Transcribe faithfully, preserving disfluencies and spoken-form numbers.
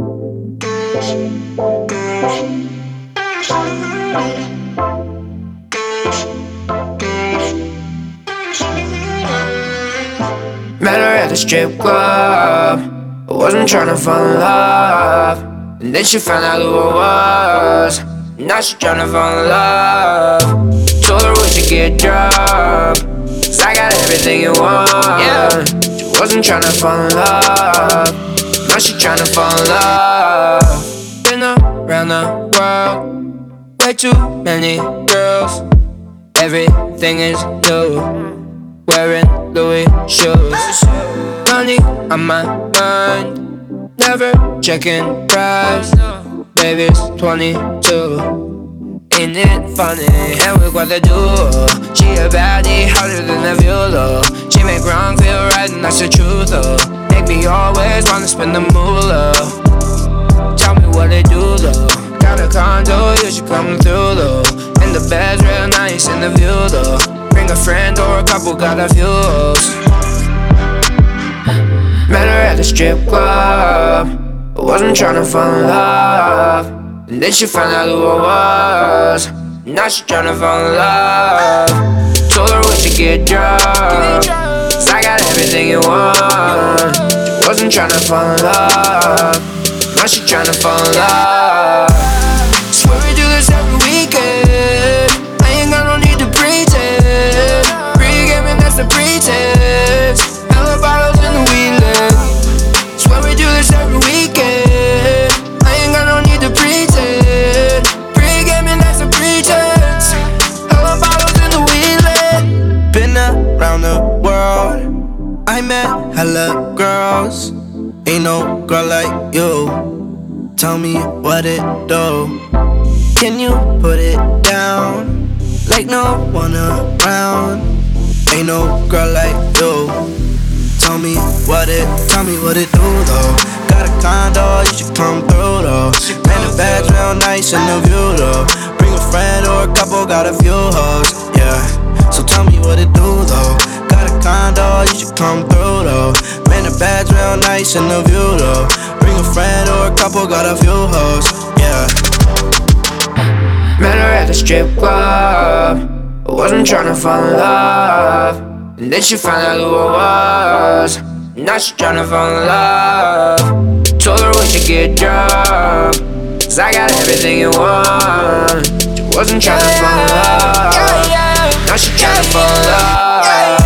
Met her at the strip club. I wasn't tryna fall in love, and then she found out who I was. Now she tryna fall in love. Told her we should get drunk, 'cause I got everything you want. Yeah. She wasn't tryna fall in love, now she tryna fall in love. Been around the world, way too many girls. Everything is new, wearing Louis shoes. Money on my mind, never checking price. Baby's twenty-two, ain't it funny? And we got the duo. She a baddie, hotter than a view though. She make wrong feel right, and that's the truth though. Make me always wanna spend the moolah. Tell me what they do though. Got a condo, you should come through though. And the bed's real nice, and the view though. Bring a friend or a couple, got a few hoes. Met her at the strip club. I wasn't tryna fall in love, and then she found out who I was. Now she tryna fall in love. Told her we should get drunk, 'cause I got everything you want. She wasn't tryna fall in love, now she tryna fall in love. Swear we do this every weekend. I ain't got no need to pretend. Pre-gaming, that's the pretense. Hella bottles in the weekend. Swear we do this every weekend. I ain't got no need to pretend. Pre-gaming, that's the pretense. Hella bottles in the weekend. Been around the world, I met hella girls. Ain't no girl like you. Tell me what it do. Can you put it down like no one around? Ain't no girl like you. Tell me what it, tell me what it do though. Got a condo, you should come through though. Man, the bed's real nice and the view though. Bring a friend or a couple, got a few hoes, yeah. So tell me what it do though. Got a condo, you should come through though. Man, the bed's real nice and the view though. Bring a friend or a couple, got a few hoes, yeah. Met her at the strip club. I wasn't tryna fall in love, and then she found out who I was. Now she tryna fall in love. Told her we should get drunk, 'cause I got everything you want. She wasn't tryna fall in love, now she tryna fall in love.